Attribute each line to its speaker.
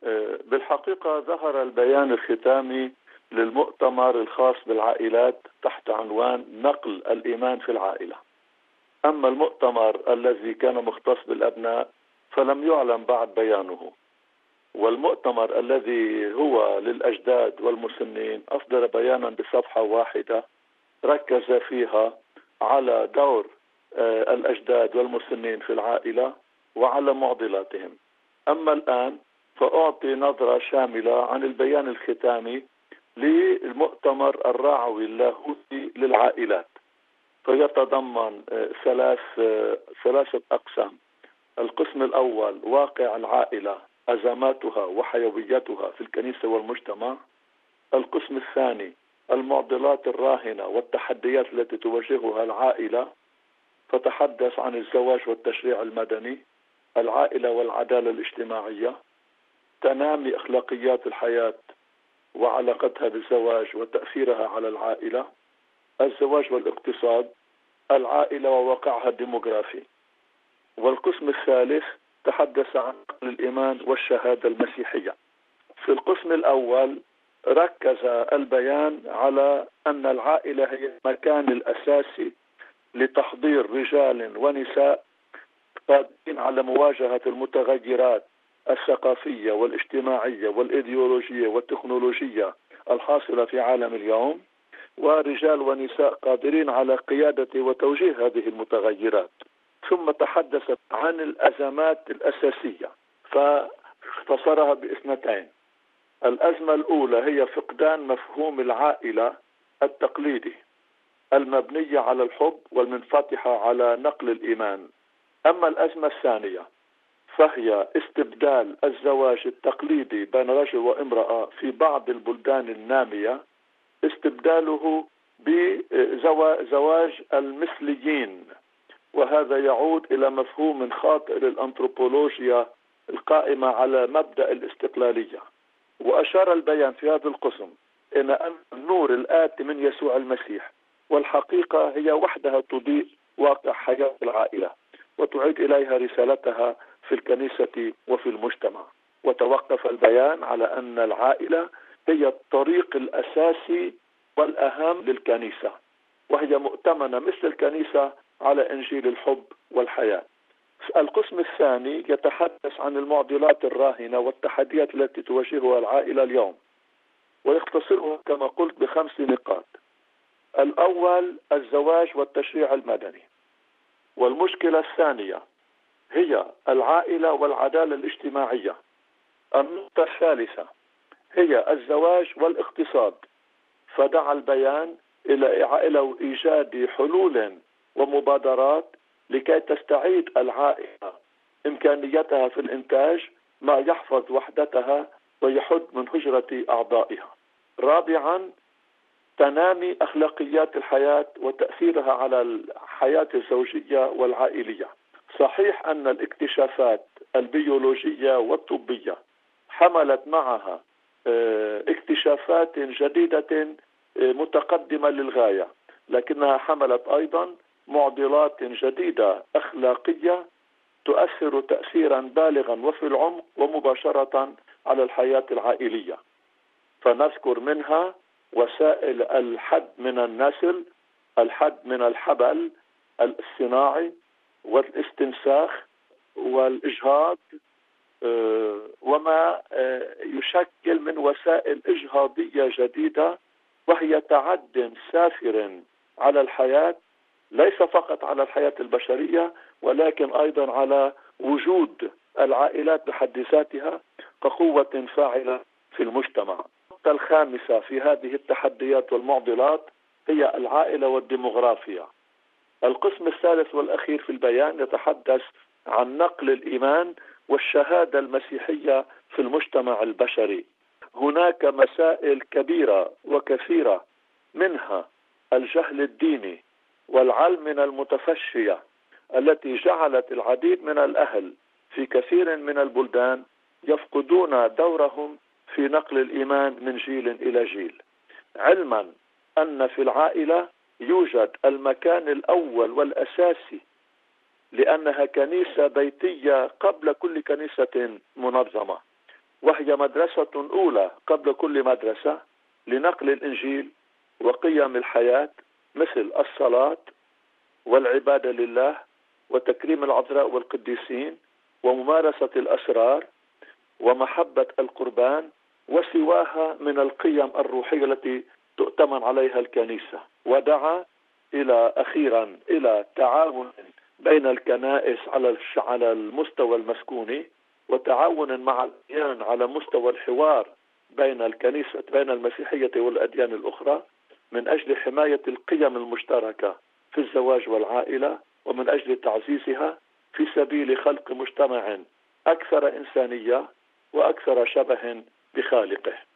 Speaker 1: بالحقيقة ظهر البيان الختامي للمؤتمر الخاص بالعائلات تحت عنوان نقل الإيمان في العائلة. أما المؤتمر الذي كان مختص بالأبناء فلم يعلن بعد بيانه، والمؤتمر الذي هو للأجداد والمسنين أصدر بيانا بصفحة واحدة ركز فيها على دور الأجداد والمسنين في العائلة وعلى معضلاتهم. أما الآن فأعطي نظرة شاملة عن البيان الختامي للمؤتمر الرعوي اللاهوتي للعائلات، فيتضمن ثلاثة أقسام. القسم الأول واقع العائلة، أزماتها وحيويتها في الكنيسة والمجتمع. القسم الثاني المعضلات الراهنة والتحديات التي تواجهها العائلة، فتحدث عن الزواج والتشريع المدني، العائلة والعدالة الاجتماعية، تنامي أخلاقيات الحياة وعلاقتها بالزواج وتأثيرها على العائلة، الزواج والاقتصاد، العائلة وواقعها الديموغرافي. والقسم الثالث تحدث عن نقل الإيمان والشهادة المسيحية. في القسم الأول ركز البيان على أن العائلة هي المكان الأساسي لتحضير رجال ونساء قادرين على مواجهة المتغيرات الثقافية والاجتماعية والإيديولوجية والتكنولوجية الحاصلة في عالم اليوم، ورجال ونساء قادرين على قيادة وتوجيه هذه المتغيرات. ثم تحدثت عن الأزمات الأساسية فاختصرها باثنتين. الأزمة الأولى هي فقدان مفهوم العائلة التقليدي المبنية على الحب والمنفتحة على نقل الإيمان. أما الأزمة الثانية فهي استبدال الزواج التقليدي بين رجل وامرأة في بعض البلدان النامية، استبداله بزواج المثليين، وهذا يعود إلى مفهوم خاطئ للأنثروبولوجيا القائمة على مبدأ الاستقلالية. وأشار البيان في هذا القسم إلى أن النور الآتي من يسوع المسيح والحقيقة هي وحدها تضيء واقع حياة العائلة وتعيد إليها رسالتها في الكنيسة وفي المجتمع. وتوقف البيان على أن العائلة هي الطريق الأساسي والأهم للكنيسة، وهي مؤتمنة مثل الكنيسة على إنجيل الحب والحياة. القسم الثاني يتحدث عن المعضلات الراهنة والتحديات التي تواجهها العائلة اليوم، ويختصرها كما قلت ب5 نقاط. الأول الزواج والتشريع المدني، والمشكلة الثانية هي العائلة والعدالة الاجتماعية. النقطة الثالثة هي الزواج والاقتصاد، فدعا البيان إلى إيجاد حلول ومبادرات لكي تستعيد العائلة إمكانيتها في الإنتاج ما يحفظ وحدتها ويحد من هجرة أعضائها. رابعا تنامي أخلاقيات الحياة وتأثيرها على الحياة الزوجية والعائلية. صحيح أن الاكتشافات البيولوجية والطبية حملت معها اكتشافات جديدة متقدمة للغاية، لكنها حملت أيضا معضلات جديدة أخلاقية تؤثر تأثيرا بالغا وفي العمق ومباشرة على الحياة العائلية. فنذكر منها وسائل الحد من النسل، الحد من الحبل الصناعي والاستنساخ والإجهاض، وما يشكل من وسائل إجهاضية جديدة، وهي تعد سافر على الحياة، ليس فقط على الحياة البشرية ولكن أيضا على وجود العائلات بحد ذاتها كقوة فاعلة في المجتمع. النقطة الخامسة في هذه التحديات والمعضلات هي العائلة والديموغرافيا. القسم الثالث والأخير في البيان يتحدث عن نقل الإيمان والشهادة المسيحية في المجتمع البشري. هناك مسائل كبيرة وكثيرة، منها الجهل الديني والعلمنة المتفشية التي جعلت العديد من الأهل في كثير من البلدان يفقدون دورهم في نقل الإيمان من جيل إلى جيل، علما أن في العائلة يوجد المكان الأول والأساسي، لأنها كنيسة بيتية قبل كل كنيسة منظمة، وهي وهي مدرسة أولى قبل كل مدرسة لنقل الإنجيل وقيم الحياة، مثل الصلاة والعبادة لله وتكريم العذراء والقديسين وممارسة الأسرار ومحبة القربان وسواها من القيم الروحية التي تؤتمن عليها الكنيسة. ودعا أخيرا إلى تعاون بين الكنائس على المستوى المسكوني، وتعاون مع الأديان على مستوى الحوار بين الكنيسة بين المسيحية والأديان الأخرى، من أجل حماية القيم المشتركة في الزواج والعائلة، ومن أجل تعزيزها في سبيل خلق مجتمع أكثر إنسانية وأكثر شبه بخالقه.